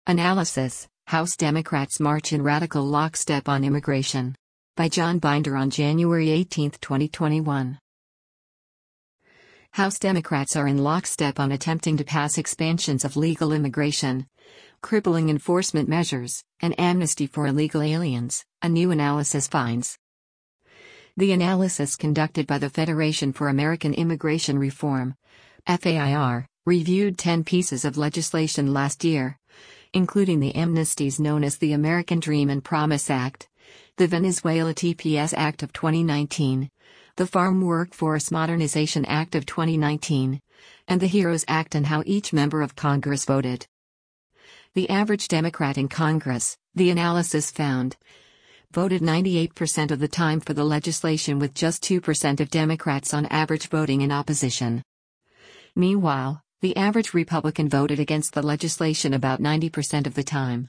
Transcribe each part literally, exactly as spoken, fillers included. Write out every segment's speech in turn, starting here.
Analysis: House Democrats march in radical lockstep on immigration. By John Binder on January eighteenth, twenty twenty-one. House Democrats are in lockstep on attempting to pass expansions of legal immigration, crippling enforcement measures, and amnesty for illegal aliens, a new analysis finds. The analysis conducted by the Federation for American Immigration Reform, F A I R, reviewed ten pieces of legislation last year, including the amnesties known as the American Dream and Promise Act, the Venezuela T P S Act of twenty nineteen, the Farm Workforce Modernization Act of twenty nineteen, and the HEROES Act, and how each member of Congress voted. The average Democrat in Congress, the analysis found, voted ninety-eight percent of the time for the legislation, with just two percent of Democrats on average voting in opposition. Meanwhile, the average Republican voted against the legislation about ninety percent of the time.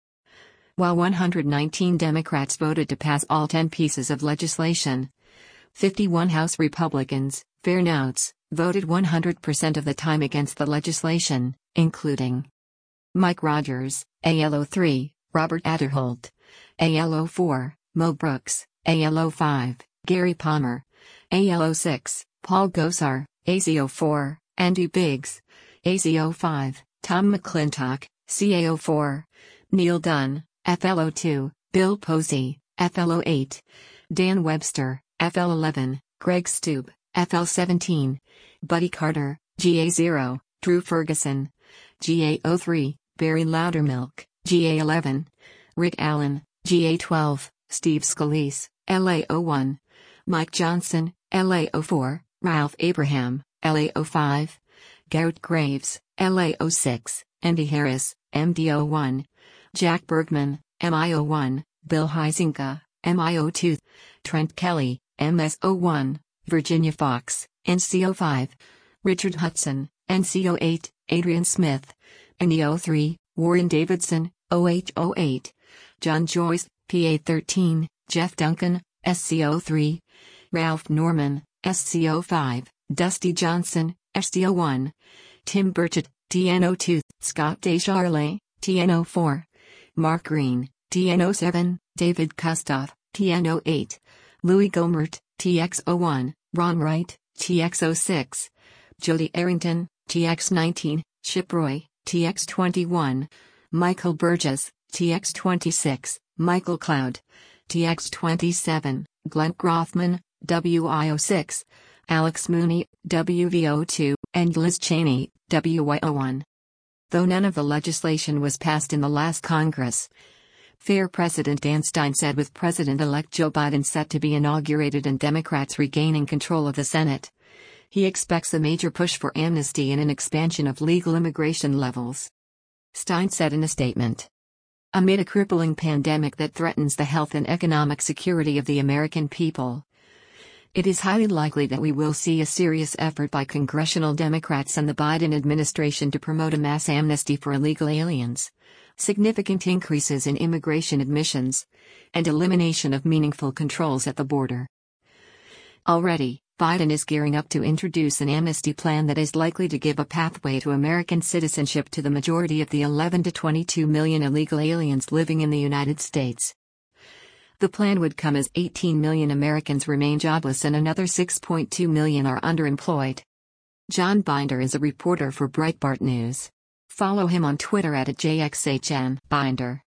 While one hundred nineteen Democrats voted to pass all ten pieces of legislation, fifty-one House Republicans, fair notes, voted one hundred percent of the time against the legislation, including Mike Rogers, A L O three, Robert Aderholt, A L O four, Mo Brooks, A L O five, Gary Palmer, A L O six, Paul Gosar, A Z O four, Andy Biggs, A Z O five, Tom McClintock, C A O four, Neil Dunn, F L O two, Bill Posey, F L O eight, Dan Webster, F L eleven, Greg Stube, F L seventeen, Buddy Carter, G A zero, Drew Ferguson, G A zero three, Barry Loudermilk, G A eleven, Rick Allen, G A twelve, Steve Scalise, L A zero one, Mike Johnson, L A zero four, Ralph Abraham, L A zero five, Garrett Graves, L A zero six, Andy Harris, M D zero one, Jack Bergman, M I zero one, Bill Huizenga, M I zero two, Trent Kelly, M S zero one, Virginia Fox, N C zero five, Richard Hudson, N C zero eight, Adrian Smith, N E zero three, Warren Davidson, O H zero eight, John Joyce, P A thirteen, Jeff Duncan, S C zero three, Ralph Norman, S C zero five, Dusty Johnson, S D zero one, Tim Burchett, T N zero two, Scott Descharlet, T N zero four, Mark Green, T N zero seven, David Kustoff, T N zero eight, Louis Gohmert, T X zero one, Ron Wright, T X zero six, Jody Arrington, T X nineteen, Chip Roy, T X twenty-one, Michael Burgess, T X twenty-six, Michael Cloud, T X twenty-seven, Glenn Grothman, W I zero six, Alex Mooney, W V zero two, and Liz Cheney, W Y zero one. Though none of the legislation was passed in the last Congress, Fair President Dan Stein said, with President-elect Joe Biden set to be inaugurated and Democrats regaining control of the Senate, he expects a major push for amnesty and an expansion of legal immigration levels. Stein said in a statement, "Amid a crippling pandemic that threatens the health and economic security of the American people, it is highly likely that we will see a serious effort by congressional Democrats and the Biden administration to promote a mass amnesty for illegal aliens, significant increases in immigration admissions, and elimination of meaningful controls at the border." Already, Biden is gearing up to introduce an amnesty plan that is likely to give a pathway to American citizenship to the majority of the eleven to twenty-two million illegal aliens living in the United States. The plan would come as eighteen million Americans remain jobless and another six point two million are underemployed. John Binder is a reporter for Breitbart News. Follow him on Twitter at J X H N Binder.